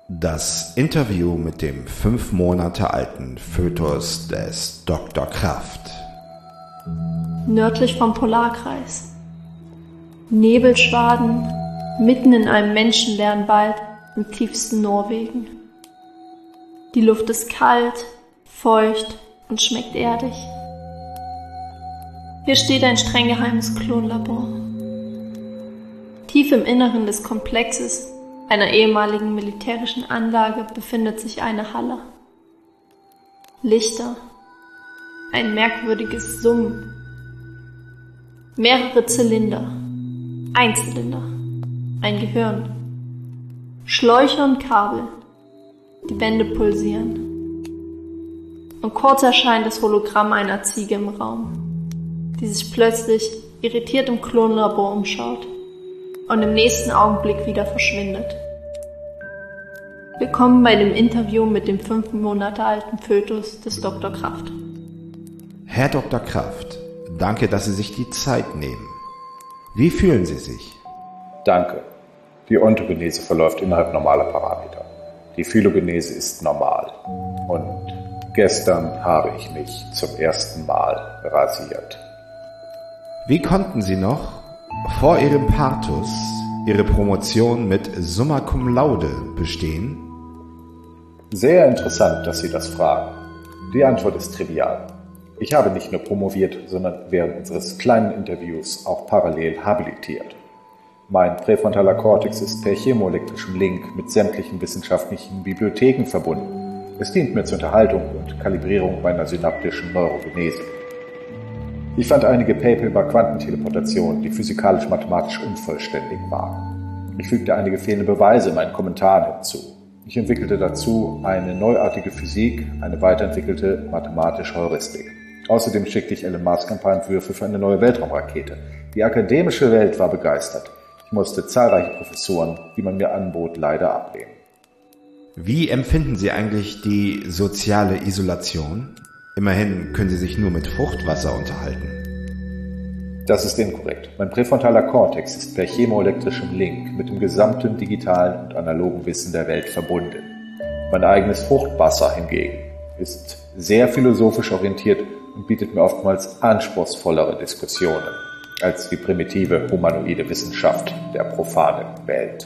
Das Interview mit dem 5 Monate alten Fötus des Dr. Kraft. Nördlich vom Polarkreis. Nebelschwaden mitten in einem menschenleeren Wald im tiefsten Norwegen. Die Luft ist kalt, feucht und schmeckt erdig. Hier steht ein streng geheimes Klonlabor. Tief im Inneren des Komplexes, einer ehemaligen militärischen Anlage, befindet sich eine Halle. Lichter, ein merkwürdiges Summen, mehrere Zylinder, ein Zylinder, ein Gehirn, Schläuche und Kabel, die Wände pulsieren. Und kurz erscheint das Hologramm einer Ziege im Raum, die sich plötzlich irritiert im Klonlabor umschaut und im nächsten Augenblick wieder verschwindet. Willkommen bei dem Interview mit dem 5 Monate alten Fötus des Dr. Kraft. Herr Dr. Kraft, danke, dass Sie sich die Zeit nehmen. Wie fühlen Sie sich? Danke. Die Ontogenese verläuft innerhalb normaler Parameter. Die Phylogenese ist normal. Und gestern habe ich mich zum ersten Mal rasiert. Wie konnten Sie noch vor Ihrem Partus Ihre Promotion mit Summa Cum Laude bestehen? Sehr interessant, dass Sie das fragen. Die Antwort ist trivial. Ich habe nicht nur promoviert, sondern während unseres kleinen Interviews auch parallel habilitiert. Mein präfrontaler Kortex ist per chemoelektrischem Link mit sämtlichen wissenschaftlichen Bibliotheken verbunden. Es dient mir zur Unterhaltung und Kalibrierung meiner synaptischen Neurogenese. Ich fand einige Paper über Quantenteleportation, die physikalisch-mathematisch unvollständig waren. Ich fügte einige fehlende Beweise in meinen Kommentaren hinzu. Ich entwickelte dazu eine neuartige Physik, eine weiterentwickelte mathematische Heuristik. Außerdem schickte ich Elon Musk ein paar Entwürfe für eine neue Weltraumrakete. Die akademische Welt war begeistert. Ich musste zahlreiche Professoren, die man mir anbot, leider ablehnen. Wie empfinden Sie eigentlich die soziale Isolation? Immerhin können Sie sich nur mit Fruchtwasser unterhalten. Das ist inkorrekt. Mein präfrontaler Kortex ist per chemoelektrischem Link mit dem gesamten digitalen und analogen Wissen der Welt verbunden. Mein eigenes Fruchtwasser hingegen ist sehr philosophisch orientiert und bietet mir oftmals anspruchsvollere Diskussionen als die primitive humanoide Wissenschaft der profanen Welt.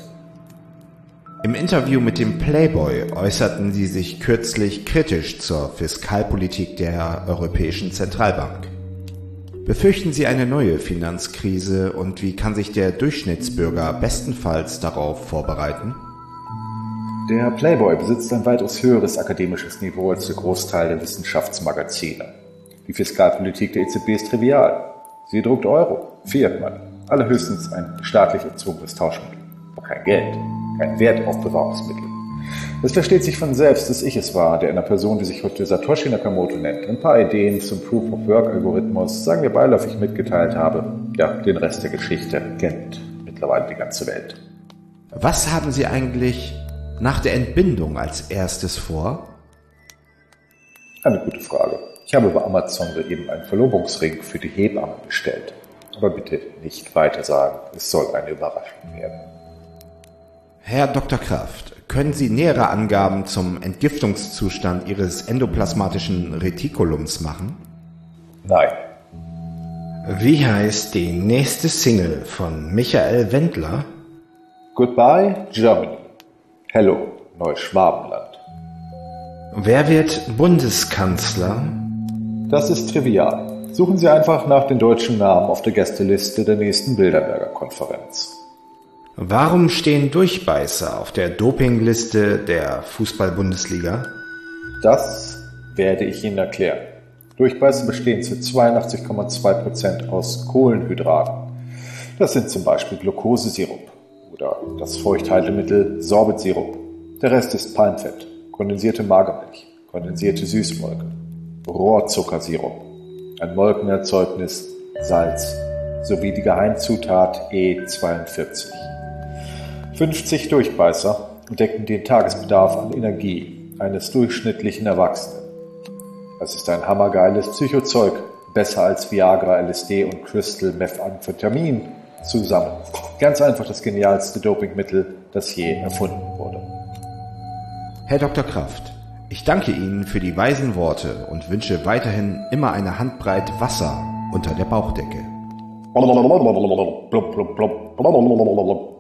Im Interview mit dem Playboy äußerten Sie sich kürzlich kritisch zur Fiskalpolitik der Europäischen Zentralbank. Befürchten Sie eine neue Finanzkrise und wie kann sich der Durchschnittsbürger bestenfalls darauf vorbereiten? Der Playboy besitzt ein weitaus höheres akademisches Niveau als der Großteil der Wissenschaftsmagazine. Die Fiskalpolitik der EZB ist trivial. Sie druckt Euro, Fiat-Money, allerhöchstens ein staatlich erzwungenes Tauschmittel, aber kein Geld. Kein Wertaufbewahrungsmittel. Es versteht sich von selbst, dass ich es war, der einer Person, die sich heute Satoshi Nakamoto nennt, ein paar Ideen zum Proof-of-Work-Algorithmus, sagen wir beiläufig, mitgeteilt habe. Ja, den Rest der Geschichte kennt mittlerweile die ganze Welt. Was haben Sie eigentlich nach der Entbindung als erstes vor? Eine gute Frage. Ich habe bei Amazon soeben einen Verlobungsring für die Hebamme bestellt. Aber bitte nicht weiter sagen, es soll eine Überraschung werden. Herr Dr. Kraft, können Sie nähere Angaben zum Entgiftungszustand Ihres endoplasmatischen Retikulums machen? Nein. Wie heißt die nächste Single von Michael Wendler? Goodbye, Germany. Hello, Neuschwabenland. Wer wird Bundeskanzler? Das ist trivial. Suchen Sie einfach nach den deutschen Namen auf der Gästeliste der nächsten Bilderberger Konferenz. Warum stehen Durchbeißer auf der Dopingliste der Fußball-Bundesliga? Das werde ich Ihnen erklären. Durchbeißer bestehen zu 82,2% aus Kohlenhydraten. Das sind zum Beispiel Glukosesirup oder das Feuchthaltemittel Sorbitsirup. Der Rest ist Palmfett, kondensierte Magermilch, kondensierte Süßmolke, Rohrzuckersirup, ein Molkenerzeugnis, Salz sowie die Geheimzutat E42. 50 Durchbeißer decken den Tagesbedarf an Energie eines durchschnittlichen Erwachsenen. Das ist ein hammergeiles Psychozeug, besser als Viagra, LSD und Crystal Methamphetamin zusammen. Ganz einfach das genialste Dopingmittel, das je erfunden wurde. Herr Dr. Kraft, ich danke Ihnen für die weisen Worte und wünsche weiterhin immer eine Handbreit Wasser unter der Bauchdecke.